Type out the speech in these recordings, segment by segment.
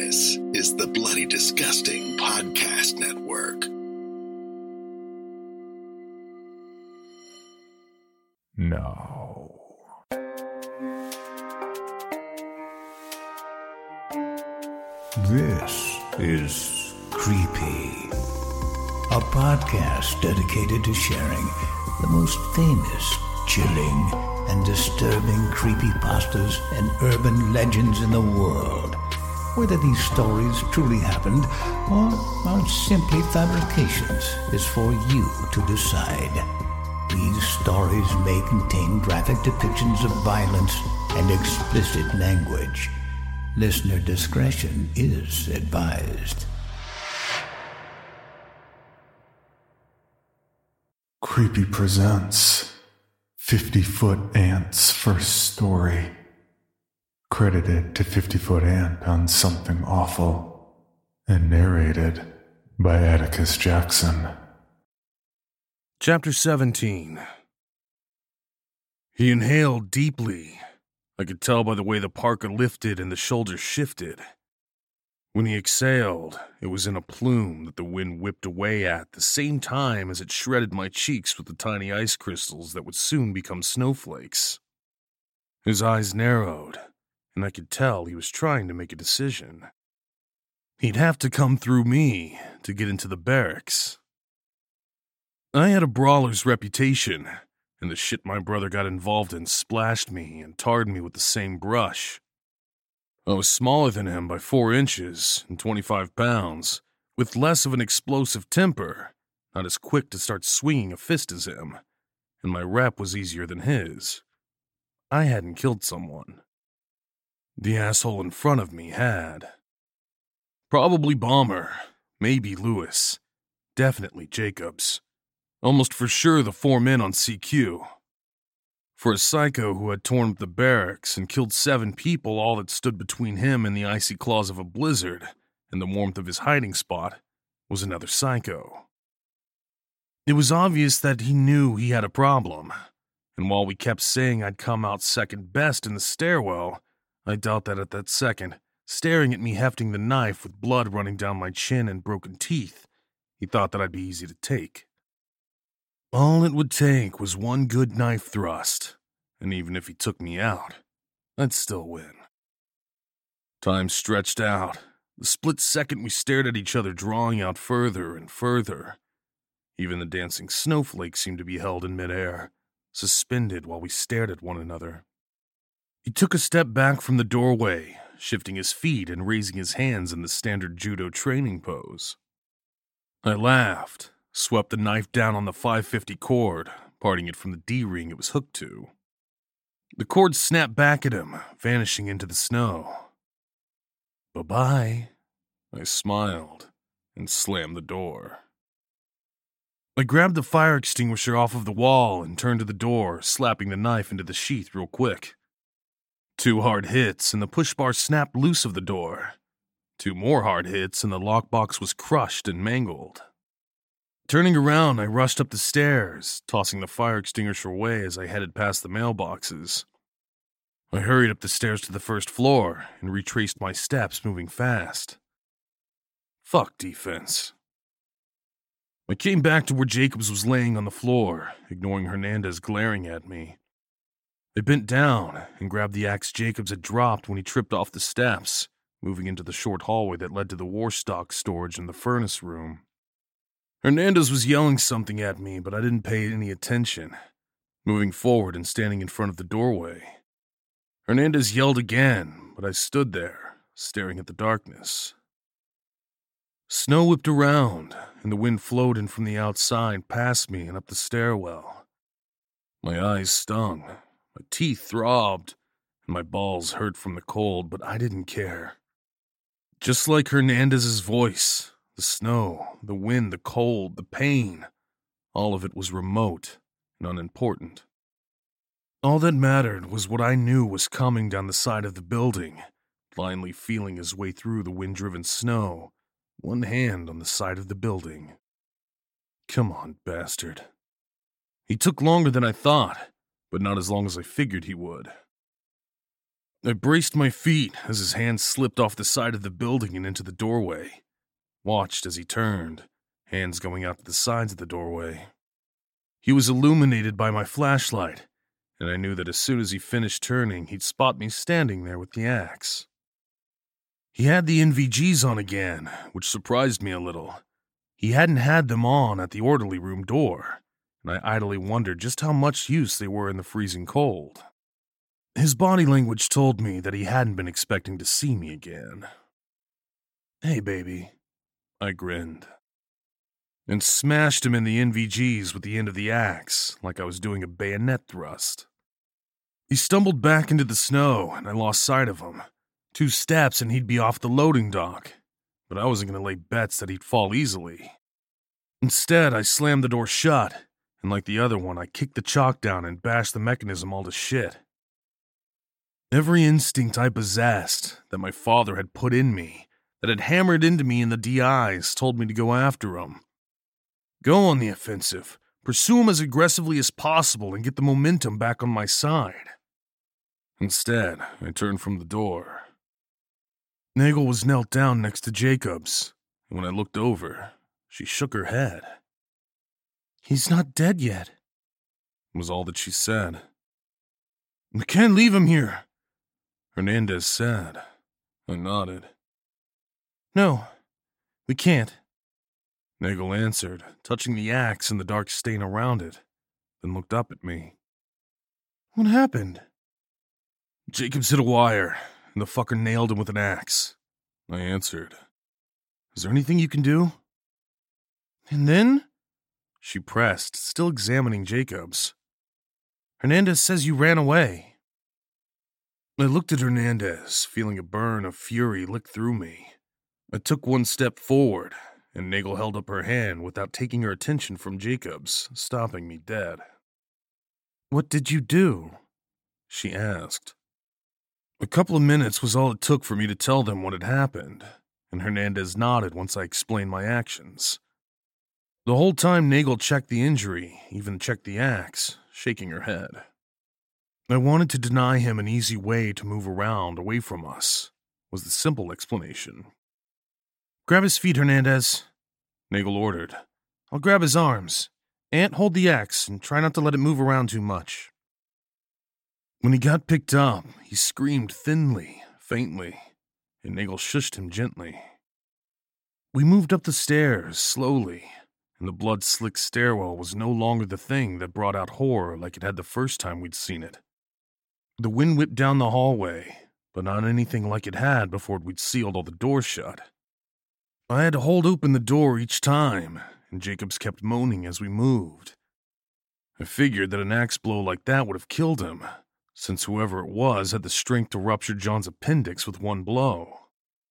This is the Bloody Disgusting Podcast Network. No. This is Creepy, a podcast dedicated to sharing the most famous, chilling, and disturbing creepypastas and urban legends in the world. Whether these stories truly happened or are simply fabrications is for you to decide. These stories may contain graphic depictions of violence and explicit language. Listener discretion is advised. Creepy presents 50-Foot Ant's first story. Credited to 50-Foot Ant on Something Awful, and narrated by Atticus Jackson. Chapter 17. He inhaled deeply. I could tell by the way the parka lifted and the shoulders shifted. When he exhaled, it was in a plume that the wind whipped away at the same time as it shredded my cheeks with the tiny ice crystals that would soon become snowflakes. His eyes narrowed, and I could tell he was trying to make a decision. He'd have to come through me to get into the barracks. I had a brawler's reputation, and the shit my brother got involved in splashed me and tarred me with the same brush. I was smaller than him by 4 inches and 25 pounds, with less of an explosive temper, not as quick to start swinging a fist as him, and my rep was easier than his. I hadn't killed someone. The asshole in front of me had. Probably Bomber, maybe Lewis, definitely Jacobs. Almost for sure the 4 men on CQ. For a psycho who had torn up the barracks and killed 7 people, all that stood between him and the icy claws of a blizzard and the warmth of his hiding spot was another psycho. It was obvious that he knew he had a problem, and while we kept saying I'd come out second best in the stairwell, I doubt that at that second, staring at me hefting the knife with blood running down my chin and broken teeth, he thought that I'd be easy to take. All it would take was one good knife thrust, and even if he took me out, I'd still win. Time stretched out, the split second we stared at each other drawing out further and further. Even the dancing snowflakes seemed to be held in midair, suspended while we stared at one another. He took a step back from the doorway, shifting his feet and raising his hands in the standard judo training pose. I laughed, swept the knife down on the 550 cord, parting it from the D-ring it was hooked to. The cord snapped back at him, vanishing into the snow. Bye-bye, I smiled and slammed the door. I grabbed the fire extinguisher off of the wall and turned to the door, slapping the knife into the sheath real quick. 2 hard hits and the push bar snapped loose of the door. 2 more hard hits and the lockbox was crushed and mangled. Turning around, I rushed up the stairs, tossing the fire extinguisher away as I headed past the mailboxes. I hurried up the stairs to the first floor and retraced my steps, moving fast. Fuck defense. I came back to where Jacobs was laying on the floor, ignoring Hernandez glaring at me. I bent down and grabbed the axe Jacobs had dropped when he tripped off the steps, moving into the short hallway that led to the war stock storage in the furnace room. Hernandez was yelling something at me, but I didn't pay any attention, moving forward and standing in front of the doorway. Hernandez yelled again, but I stood there, staring at the darkness. Snow whipped around, and the wind flowed in from the outside past me and up the stairwell. My eyes stung, my teeth throbbed, and my balls hurt from the cold, but I didn't care. Just like Hernandez's voice, the snow, the wind, the cold, the pain, all of it was remote and unimportant. All that mattered was what I knew was coming down the side of the building, blindly feeling his way through the wind-driven snow, one hand on the side of the building. Come on, bastard. He took longer than I thought, but not as long as I figured he would. I braced my feet as his hand slipped off the side of the building and into the doorway. Watched as he turned, hands going out to the sides of the doorway. He was illuminated by my flashlight, and I knew that as soon as he finished turning, he'd spot me standing there with the axe. He had the NVGs on again, which surprised me a little. He hadn't had them on at the orderly room door, and I idly wondered just how much use they were in the freezing cold. His body language told me that he hadn't been expecting to see me again. "Hey, baby," I grinned, and smashed him in the NVGs with the end of the axe like I was doing a bayonet thrust. He stumbled back into the snow, and I lost sight of him. 2 steps and he'd be off the loading dock, but I wasn't going to lay bets that he'd fall easily. Instead, I slammed the door shut, and like the other one, I kicked the chalk down and bashed the mechanism all to shit. Every instinct I possessed, that my father had put in me, that had hammered into me in the DIs, told me to go after him. Go on the offensive, pursue him as aggressively as possible, and get the momentum back on my side. Instead, I turned from the door. Nagel was knelt down next to Jacobs, and when I looked over, she shook her head. "He's not dead yet," was all that she said. "We can't leave him here," Hernandez said. I nodded. "No, we can't," Nagel answered, touching the axe and the dark stain around it, then looked up at me. "What happened?" "Jacobs hit a wire, and the fucker nailed him with an axe," I answered. "Is there anything you can do?" "And then?" she pressed, still examining Jacobs. "Hernandez says you ran away." I looked at Hernandez, feeling a burn of fury lick through me. I took 1 step forward, and Nagel held up her hand without taking her attention from Jacobs, stopping me dead. "What did you do?" she asked. A couple of minutes was all it took for me to tell them what had happened, and Hernandez nodded once I explained my actions. The whole time Nagel checked the injury, even checked the axe, shaking her head. I wanted to deny him an easy way to move around away from us, was the simple explanation. "Grab his feet, Hernandez," Nagel ordered. "I'll grab his arms. Aunt, hold the axe and try not to let it move around too much." When he got picked up, he screamed thinly, faintly, and Nagel shushed him gently. We moved up the stairs, slowly, and the blood-slicked stairwell was no longer the thing that brought out horror like it had the first time we'd seen it. The wind whipped down the hallway, but not anything like it had before we'd sealed all the doors shut. I had to hold open the door each time, and Jacobs kept moaning as we moved. I figured that an axe blow like that would have killed him, since whoever it was had the strength to rupture John's appendix with 1 blow.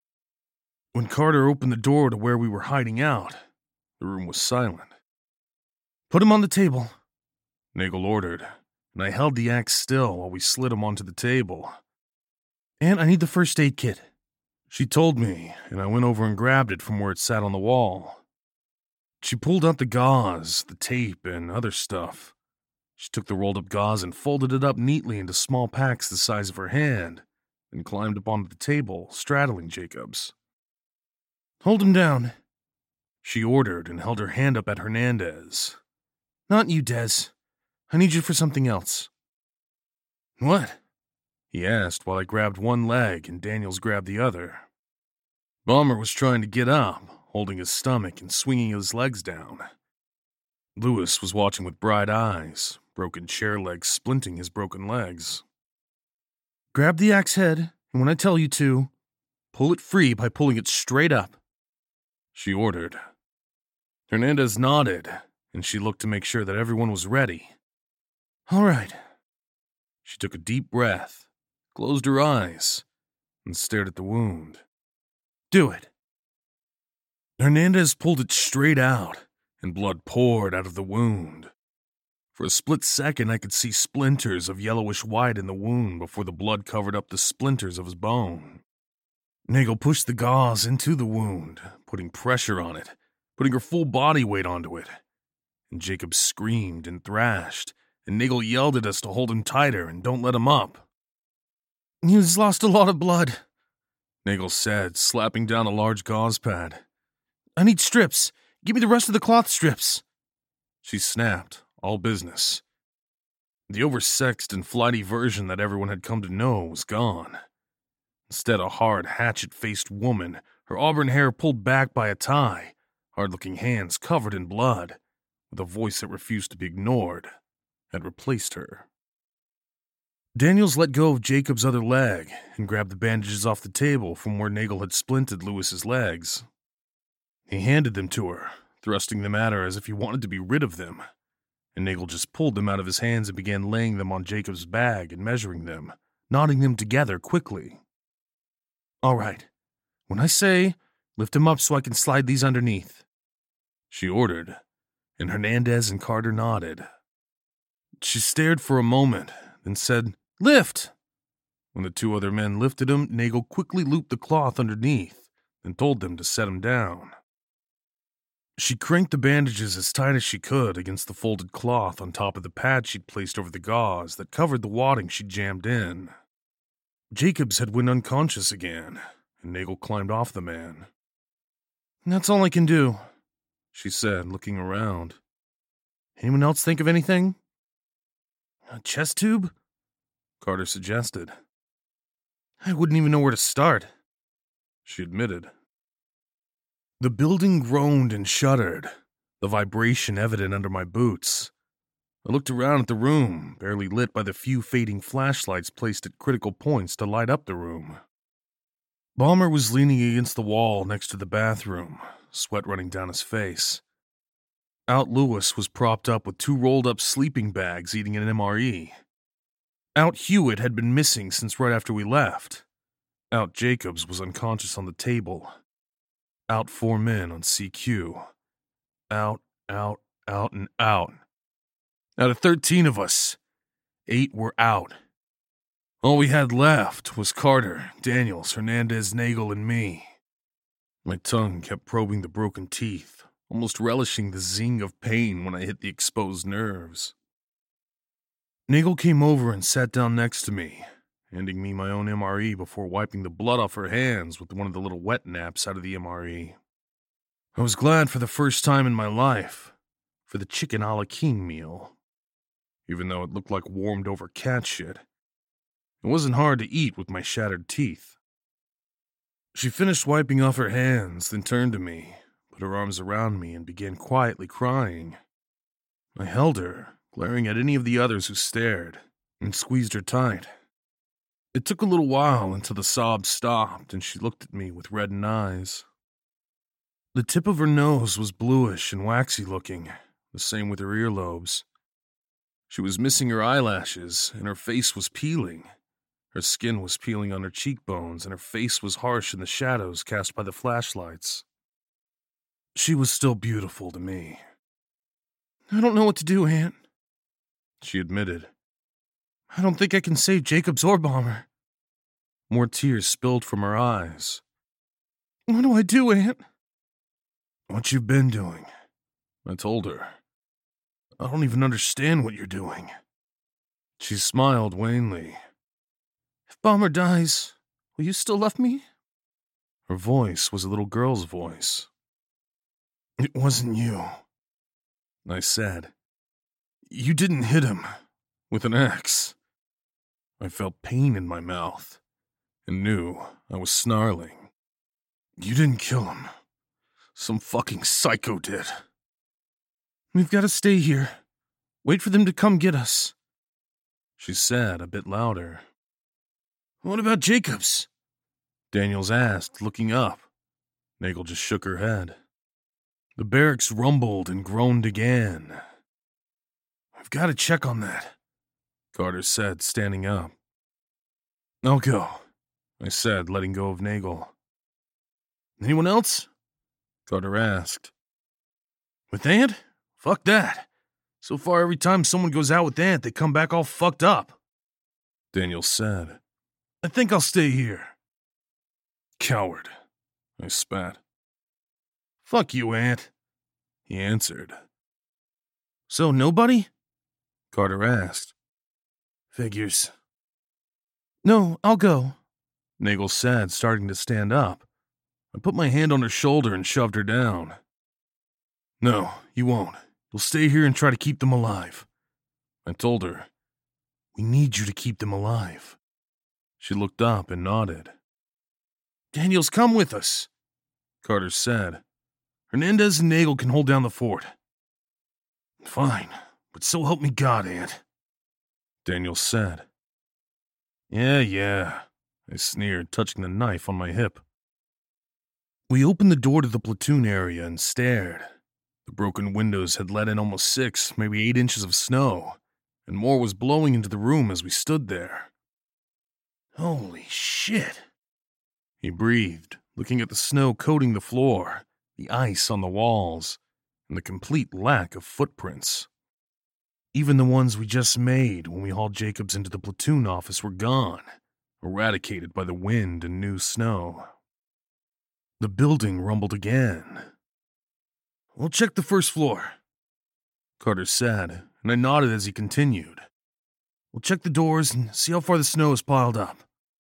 When Carter opened the door to where we were hiding out, the room was silent. "Put him on the table," Nagel ordered, and I held the axe still while we slid him onto the table. "And I need the first aid kit," she told me, and I went over and grabbed it from where it sat on the wall. She pulled out the gauze, the tape, and other stuff. She took the rolled-up gauze and folded it up neatly into small packs the size of her hand, and climbed up onto the table, straddling Jacobs. "Hold him down," she ordered and held her hand up at Hernandez. "Not you, Des. I need you for something else." "What?" he asked while I grabbed 1 leg and Daniels grabbed the other. Balmer was trying to get up, holding his stomach and swinging his legs down. Lewis was watching with bright eyes, broken chair legs splinting his broken legs. "Grab the axe head, and when I tell you to, pull it free by pulling it straight up," she ordered. Hernandez nodded, and she looked to make sure that everyone was ready. "All right." She took a deep breath, closed her eyes, and stared at the wound. "Do it." Hernandez pulled it straight out, and blood poured out of the wound. For a split second, I could see splinters of yellowish white in the wound before the blood covered up the splinters of his bone. Nagel pushed the gauze into the wound, putting pressure on it, putting her full body weight onto it. And Jacob screamed and thrashed, and Nagel yelled at us to hold him tighter and don't let him up. He's lost a lot of blood, Nagel said, slapping down a large gauze pad. I need strips. Give me the rest of the cloth strips. She snapped, all business. The oversexed and flighty version that everyone had come to know was gone. Instead, a hard, hatchet-faced woman, her auburn hair pulled back by a tie, hard-looking hands covered in blood, with a voice that refused to be ignored, had replaced her. Daniels let go of Jacob's other leg and grabbed the bandages off the table from where Nagel had splinted Lewis's legs. He handed them to her, thrusting them at her as if he wanted to be rid of them, and Nagel just pulled them out of his hands and began laying them on Jacob's bag and measuring them, knotting them together quickly. All right, when I say, lift him up so I can slide these underneath, she ordered, and Hernandez and Carter nodded. She stared for a moment, then said, Lift! When the two other men lifted him, Nagel quickly looped the cloth underneath and told them to set him down. She cranked the bandages as tight as she could against the folded cloth on top of the pad she'd placed over the gauze that covered the wadding she'd jammed in. Jacobs had went unconscious again, and Nagel climbed off the man. That's all I can do, she said, looking around. Anyone else think of anything? A chest tube? Carter suggested. I wouldn't even know where to start, she admitted. The building groaned and shuddered, the vibration evident under my boots. I looked around at the room, barely lit by the few fading flashlights placed at critical points to light up the room. Balmer was leaning against the wall next to the bathroom, sweat running down his face. Out Lewis was propped up with 2 rolled-up sleeping bags eating an MRE. Out Hewitt had been missing since right after we left. Out Jacobs was unconscious on the table. Out 4 men on CQ. Out, and out. Out of 13 of us, 8 were out. All we had left was Carter, Daniels, Hernandez, Nagel, and me. My tongue kept probing the broken teeth, almost relishing the zing of pain when I hit the exposed nerves. Nagel came over and sat down next to me, handing me my own MRE before wiping the blood off her hands with one of the little wet naps out of the MRE. I was glad for the first time in my life for the chicken a la king meal. Even though it looked like warmed-over cat shit, it wasn't hard to eat with my shattered teeth. She finished wiping off her hands, then turned to me, put her arms around me, and began quietly crying. I held her, glaring at any of the others who stared, and squeezed her tight. It took a little while until the sobs stopped and she looked at me with reddened eyes. The tip of her nose was bluish and waxy looking, the same with her earlobes. She was missing her eyelashes, and her face was peeling. Her skin was peeling on her cheekbones, and her face was harsh in the shadows cast by the flashlights. She was still beautiful to me. I don't know what to do, Aunt, she admitted. I don't think I can save Jacobs or Balmer. More tears spilled from her eyes. What do I do, Aunt? What you've been doing, I told her. I don't even understand what you're doing. She smiled wanly. If Balmer dies, will you still love me? Her voice was a little girl's voice. It wasn't you, I said. You didn't hit him with an axe. I felt pain in my mouth and knew I was snarling. You didn't kill him. Some fucking psycho did. We've got to stay here. Wait for them to come get us, she said a bit louder. What about Jacobs? Daniels asked, looking up. Nagel just shook her head. The barracks rumbled and groaned again. I've got to check on that, Carter said, standing up. I'll go, I said, letting go of Nagel. Anyone else? Carter asked. With Ant? Fuck that. So far, every time someone goes out with Ant, they come back all fucked up, Daniel said. I think I'll stay here. Coward, I spat. Fuck you, Ant, he answered. So nobody? Carter asked. Figures. No, I'll go, Nagel said, starting to stand up. I put my hand on her shoulder and shoved her down. No, you won't. You'll stay here and try to keep them alive. I told her, we need you to keep them alive. She looked up and nodded. Daniels, come with us, Carter said. Hernandez and Nagel can hold down the fort. Fine, but so help me God, Aunt, Daniels said. Yeah, I sneered, touching the knife on my hip. We opened the door to the platoon area and stared. The broken windows had let in almost 6, maybe 8 inches of snow, and more was blowing into the room as we stood there. Holy shit, he breathed, looking at the snow coating the floor, the ice on the walls, and the complete lack of footprints. Even the ones we just made when we hauled Jacobs into the platoon office were gone, eradicated by the wind and new snow. The building rumbled again. We'll check the first floor, Carter said, and I nodded as he continued. We'll check the doors and see how far the snow is piled up.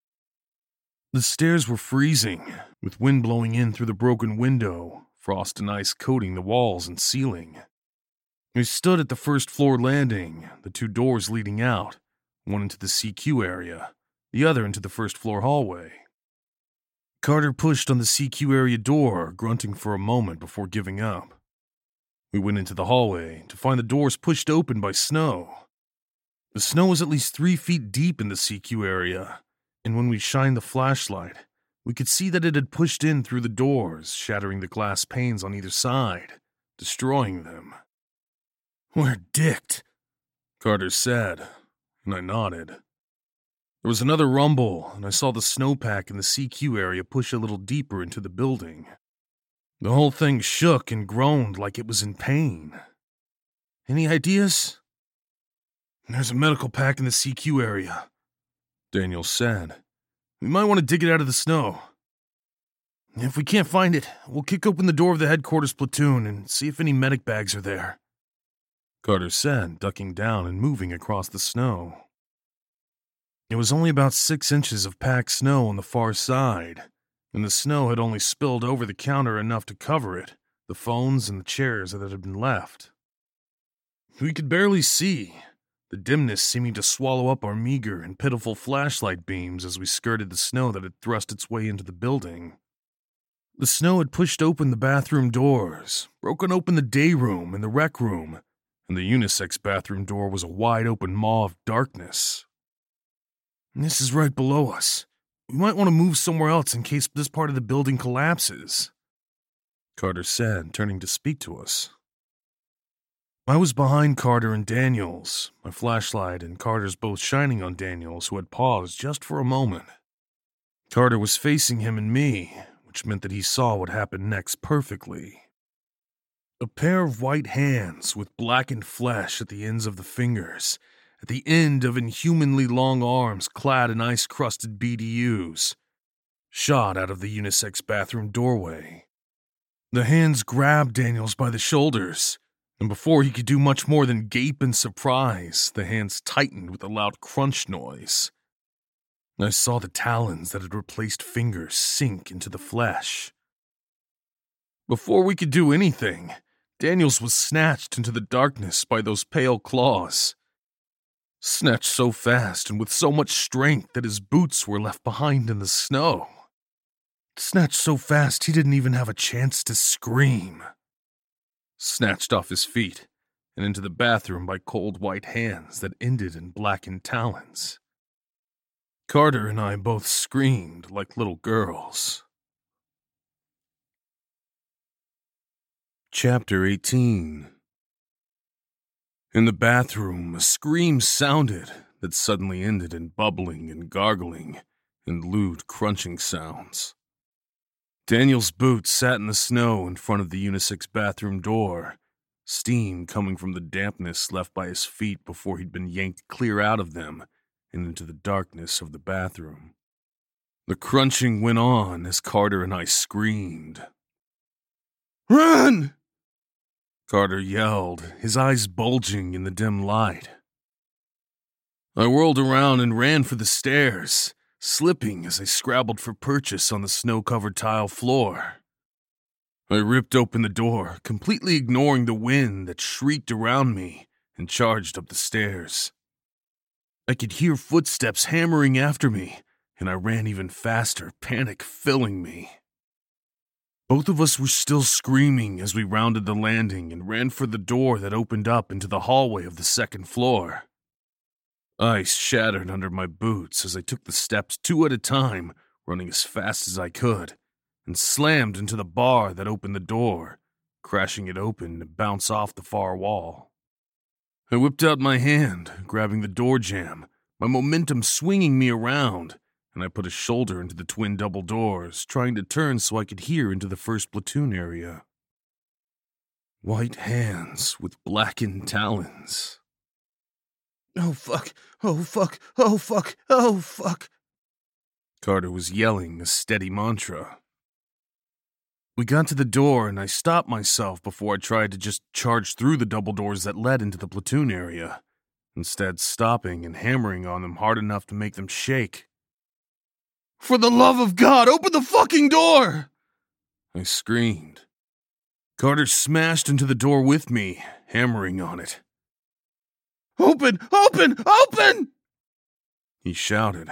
The stairs were freezing, with wind blowing in through the broken window, frost and ice coating the walls and ceiling. We stood at the first floor landing, the 2 doors leading out, one into the CQ area, the other into the first floor hallway. Carter pushed on the CQ area door, grunting for a moment before giving up. We went into the hallway to find the doors pushed open by snow. The snow was at least 3 feet deep in the CQ area, and when we shined the flashlight, we could see that it had pushed in through the doors, shattering the glass panes on either side, destroying them. We're dicked, Carter said, and I nodded. There was another rumble, and I saw the snowpack in the CQ area push a little deeper into the building. The whole thing shook and groaned like it was in pain. Any ideas? There's a medical pack in the CQ area, Daniel said. We might want to dig it out of the snow. If we can't find it, we'll kick open the door of the headquarters platoon and see if any medic bags are there, Carter said, ducking down and moving across the snow. It was only about 6 inches of packed snow on the far side, and the snow had only spilled over the counter enough to cover it, the phones and the chairs that had been left. We could barely see, the dimness seeming to swallow up our meager and pitiful flashlight beams as we skirted the snow that had thrust its way into the building. The snow had pushed open the bathroom doors, broken open the day room and the rec room, and the unisex bathroom door was a wide-open maw of darkness. This is right below us. We might want to move somewhere else in case this part of the building collapses, Carter said, turning to speak to us. I was behind Carter and Daniels, my flashlight and Carter's both shining on Daniels, who had paused just for a moment. Carter was facing him and me, which meant that he saw what happened next perfectly. A pair of white hands with blackened flesh at the ends of the fingers, at the end of inhumanly long arms clad in ice-crusted BDUs, shot out of the unisex bathroom doorway. The hands grabbed Daniels by the shoulders, and before he could do much more than gape in surprise, the hands tightened with a loud crunch noise. I saw the talons that had replaced fingers sink into the flesh. Before we could do anything, Daniels was snatched into the darkness by those pale claws. Snatched so fast and with so much strength that his boots were left behind in the snow. Snatched so fast he didn't even have a chance to scream. Snatched off his feet and into the bathroom by cold white hands that ended in blackened talons. Carter and I both screamed like little girls. Chapter 18. In the bathroom, a scream sounded that suddenly ended in bubbling and gargling and lewd crunching sounds. Daniel's boots sat in the snow in front of the unisex bathroom door, steam coming from the dampness left by his feet before he'd been yanked clear out of them and into the darkness of the bathroom. The crunching went on as Carter and I screamed. "Run!" Carter yelled, his eyes bulging in the dim light. I whirled around and ran for the stairs, slipping as I scrabbled for purchase on the snow-covered tile floor. I ripped open the door, completely ignoring the wind that shrieked around me, and charged up the stairs. I could hear footsteps hammering after me, and I ran even faster, panic filling me. Both of us were still screaming as we rounded the landing and ran for the door that opened up into the hallway of the second floor. Ice shattered under my boots as I took the steps 2 at a time, running as fast as I could, and slammed into the bar that opened the door, crashing it open to bounce off the far wall. I whipped out my hand, grabbing the door jamb, my momentum swinging me around, and I put a shoulder into the twin double doors, trying to turn so I could hear into the first platoon area. White hands with blackened talons. "Oh fuck, oh fuck, oh fuck, oh fuck," Carter was yelling a steady mantra. We got to the door and I stopped myself before I tried to just charge through the double doors that led into the platoon area, instead stopping and hammering on them hard enough to make them shake. "For the love of God, open the fucking door!" I screamed. Carter smashed into the door with me, hammering on it. "Open! Open! Open!" he shouted.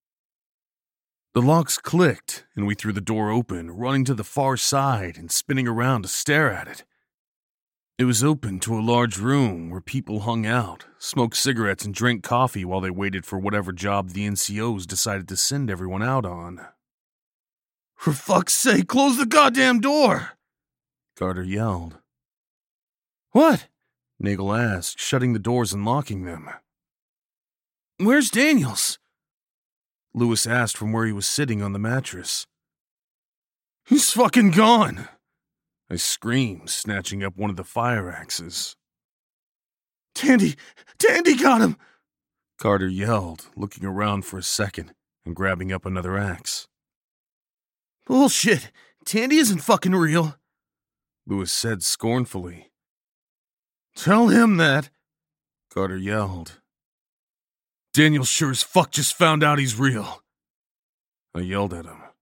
The locks clicked, and we threw the door open, running to the far side and spinning around to stare at it. It was open to a large room where people hung out, smoked cigarettes, and drank coffee while they waited for whatever job the NCOs decided to send everyone out on. "For fuck's sake, close the goddamn door!" Carter yelled. "What?" Nagel asked, shutting the doors and locking them. "Where's Daniels?" Lewis asked from where he was sitting on the mattress. "He's fucking gone!" I screamed, snatching up one of the fire axes. Tandy got him!" Carter yelled, looking around for a second and grabbing up another axe. "Bullshit! Tandy isn't fucking real," Lewis said scornfully. "Tell him that," Carter yelled. "Daniel sure as fuck just found out he's real," I yelled at him.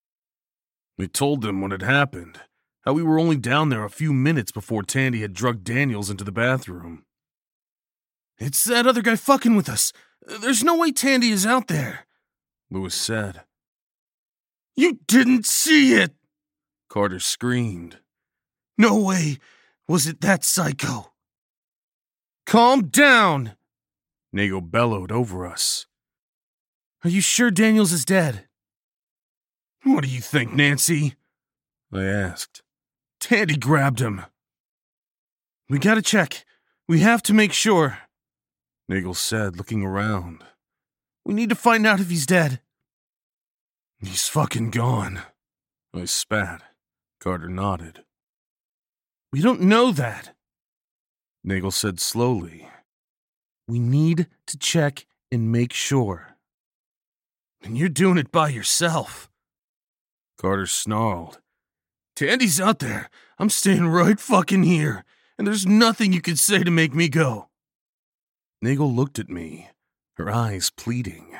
We told them what had happened, how we were only down there a few minutes before Tandy had drugged Daniels into the bathroom. "It's that other guy fucking with us. There's no way Tandy is out there," Lewis said. "You didn't see it!" Carter screamed. "No way was it that psycho." "Calm down!" Nagel bellowed over us. "Are you sure Daniels is dead?" "What do you think, Nancy?" I asked. "Tandy grabbed him." "We gotta check. We have to make sure," Nagel said, looking around. "We need to find out if he's dead." "He's fucking gone," I spat. Carter nodded. "We don't know that," Nagel said slowly. "We need to check and make sure." "And you're doing it by yourself," Carter snarled. "Tandy's out there. I'm staying right fucking here, and there's nothing you can say to make me go." Nagel looked at me, her eyes pleading.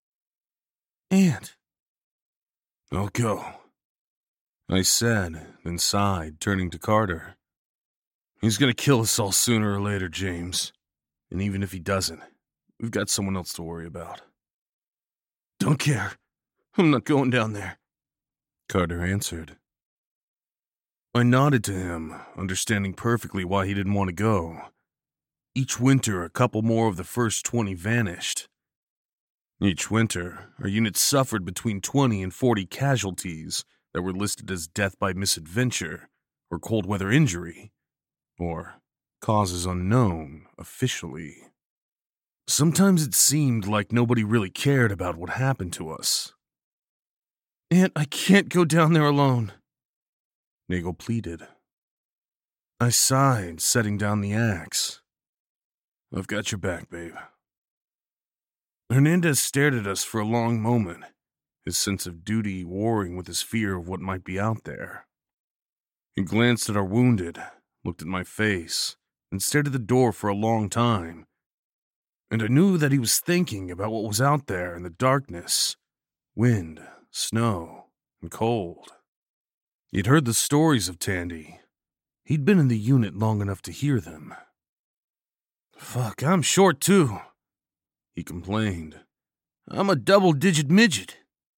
"Aunt." "I'll go," I said, then sighed, turning to Carter. "He's gonna kill us all sooner or later, James. And even if he doesn't, we've got someone else to worry about." "Don't care. I'm not going down there," Carter answered. I nodded to him, understanding perfectly why he didn't want to go. Each winter, a couple more of the first 20 vanished. Each winter, our unit suffered between 20 and 40 casualties that were listed as death by misadventure or cold weather injury, or causes unknown officially. Sometimes it seemed like nobody really cared about what happened to us. "Aunt, I can't go down there alone," Nagel pleaded. I sighed, setting down the axe. "I've got your back, babe." Hernandez stared at us for a long moment, his sense of duty warring with his fear of what might be out there. He glanced at our wounded, looked at my face, and stared at the door for a long time, and I knew that he was thinking about what was out there in the darkness, wind, snow, and cold. He'd heard the stories of Tandy. He'd been in the unit long enough to hear them. "Fuck, I'm short too," he complained. "I'm a double-digit midget."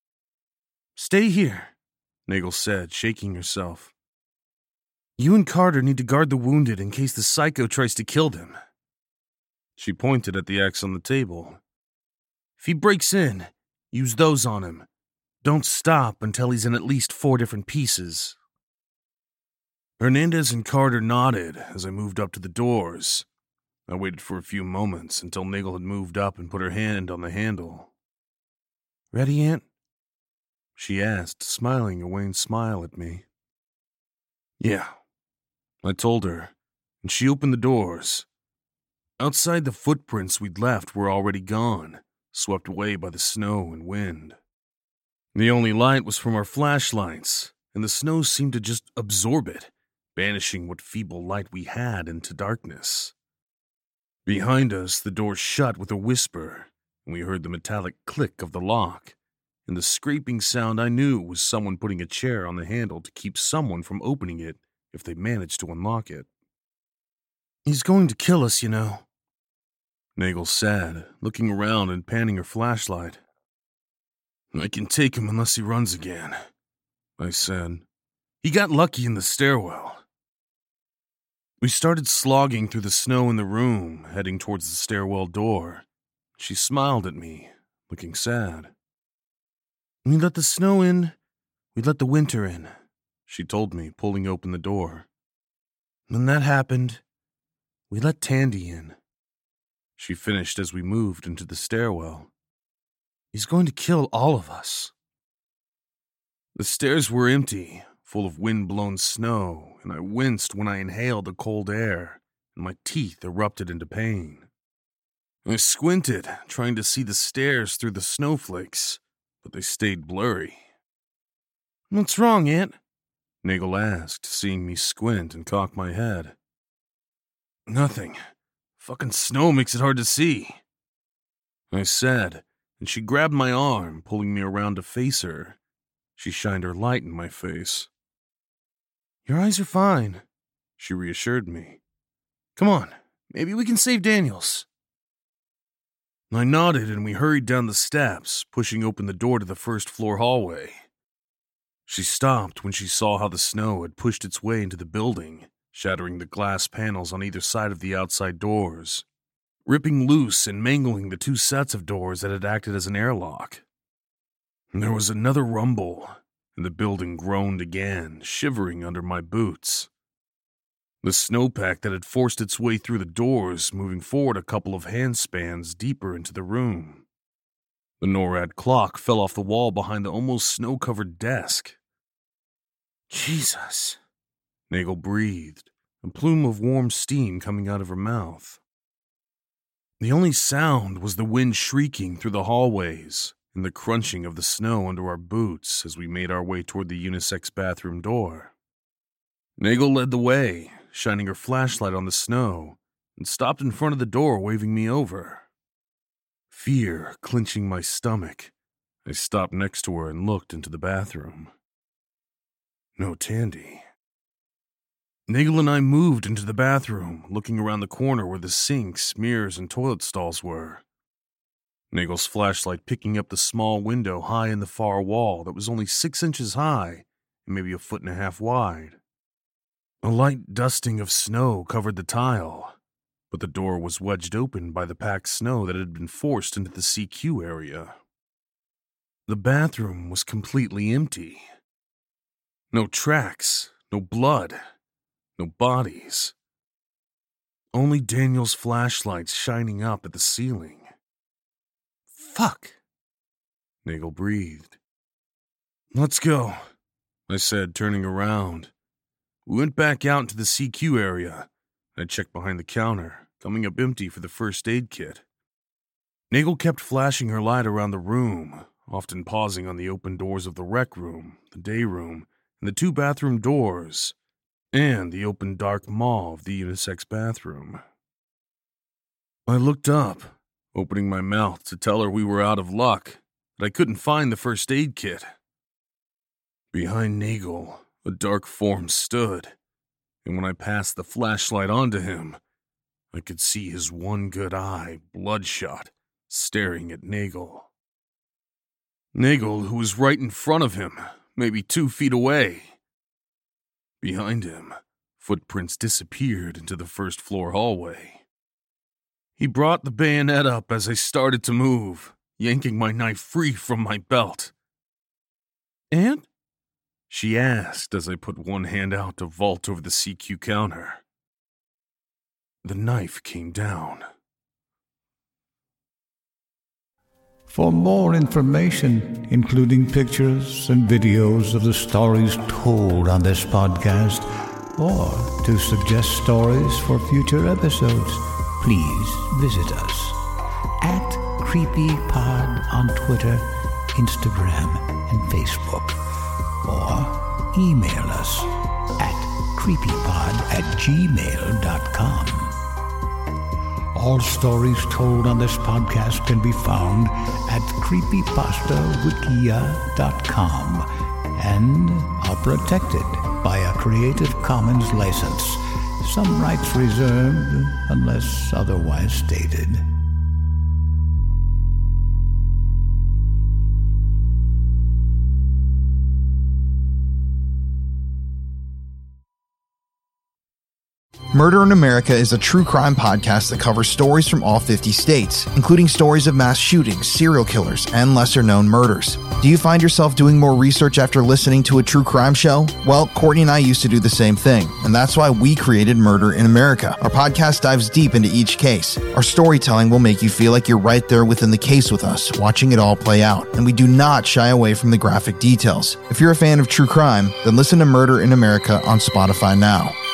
"Stay here," Nagel said, shaking herself. "You and Carter need to guard the wounded in case the psycho tries to kill them." She pointed at the axe on the table. "If he breaks in, use those on him. Don't stop until he's in at least 4 different pieces." Hernandez and Carter nodded as I moved up to the doors. I waited for a few moments until Nagel had moved up and put her hand on the handle. "Ready, Aunt?" she asked, smiling a wan smile at me. "Yeah," I told her, and she opened the doors. Outside, the footprints we'd left were already gone, swept away by the snow and wind. The only light was from our flashlights, and the snow seemed to just absorb it, banishing what feeble light we had into darkness. Behind us, the door shut with a whisper, and we heard the metallic click of the lock, and the scraping sound I knew was someone putting a chair on the handle to keep someone from opening it if they managed to unlock it. "He's going to kill us, you know," Nagel said, looking around and panning her flashlight. "I can take him unless he runs again," I said. "He got lucky in the stairwell." We started slogging through the snow in the room, heading towards the stairwell door. She smiled at me, looking sad. "We let the snow in, we let the winter in," she told me, pulling open the door. "When that happened, we let Tandy in," she finished as we moved into the stairwell. "He's going to kill all of us." The stairs were empty, full of wind-blown snow, and I winced when I inhaled the cold air, and my teeth erupted into pain. I squinted, trying to see the stairs through the snowflakes, but they stayed blurry. "What's wrong, Aunt?" Nagel asked, seeing me squint and cock my head. "Nothing. Fucking snow makes it hard to see," I said, and she grabbed my arm, pulling me around to face her. She shined her light in my face. "Your eyes are fine," she reassured me. "Come on, maybe we can save Daniels." I nodded and we hurried down the steps, pushing open the door to the first-floor hallway. She stopped when she saw how the snow had pushed its way into the building, shattering the glass panels on either side of the outside doors, ripping loose and mangling the 2 sets of doors that had acted as an airlock. There was another rumble, and the building groaned again, shivering under my boots. The snowpack that had forced its way through the doors, moving forward a couple of handspans deeper into the room. The NORAD clock fell off the wall behind the almost snow-covered desk. "Jesus," Nagel breathed, a plume of warm steam coming out of her mouth. The only sound was the wind shrieking through the hallways and the crunching of the snow under our boots as we made our way toward the unisex bathroom door. Nagel led the way, shining her flashlight on the snow, and stopped in front of the door, waving me over. Fear clenching my stomach, I stopped next to her and looked into the bathroom. No Tandy. Nagel and I moved into the bathroom, looking around the corner where the sinks, mirrors, and toilet stalls were. Nagel's flashlight picking up the small window high in the far wall that was only 6 inches high and maybe 1.5 feet wide. A light dusting of snow covered the tile, but the door was wedged open by the packed snow that had been forced into the CQ area. The bathroom was completely empty. No tracks, no blood, no bodies. Only Daniel's flashlights shining up at the ceiling. "Fuck," Nagel breathed. "Let's go," I said, turning around. We went back out into the CQ area. I checked behind the counter, coming up empty for the first aid kit. Nagel kept flashing her light around the room, often pausing on the open doors of the rec room, the day room, and the 2 bathroom doors, and the open dark maw of the unisex bathroom. I looked up, opening my mouth to tell her we were out of luck, that I couldn't find the first aid kit. Behind Nagel, a dark form stood, and when I passed the flashlight onto him, I could see his one good eye, bloodshot, staring at Nagel. Nagel, who was right in front of him, maybe 2 feet away. Behind him, footprints disappeared into the first-floor hallway. He brought the bayonet up as I started to move, yanking my knife free from my belt. "Aunt?" she asked as I put one hand out to vault over the CQ counter. The knife came down. For more information, including pictures and videos of the stories told on this podcast, or to suggest stories for future episodes, please visit us at CreepyPod on Twitter, Instagram, and Facebook, or email us at creepypod@gmail.com. All stories told on this podcast can be found at creepypastawikia.com and are protected by a Creative Commons license. Some rights reserved unless otherwise stated. Murder in America is a true crime podcast that covers stories from all 50 states, including stories of mass shootings, serial killers, and lesser-known murders. Do you find yourself doing more research after listening to a true crime show? Well, Courtney and I used to do the same thing, and that's why we created Murder in America. Our podcast dives deep into each case. Our storytelling will make you feel like you're right there within the case with us, watching it all play out, and we do not shy away from the graphic details. If you're a fan of true crime, then listen to Murder in America on Spotify now.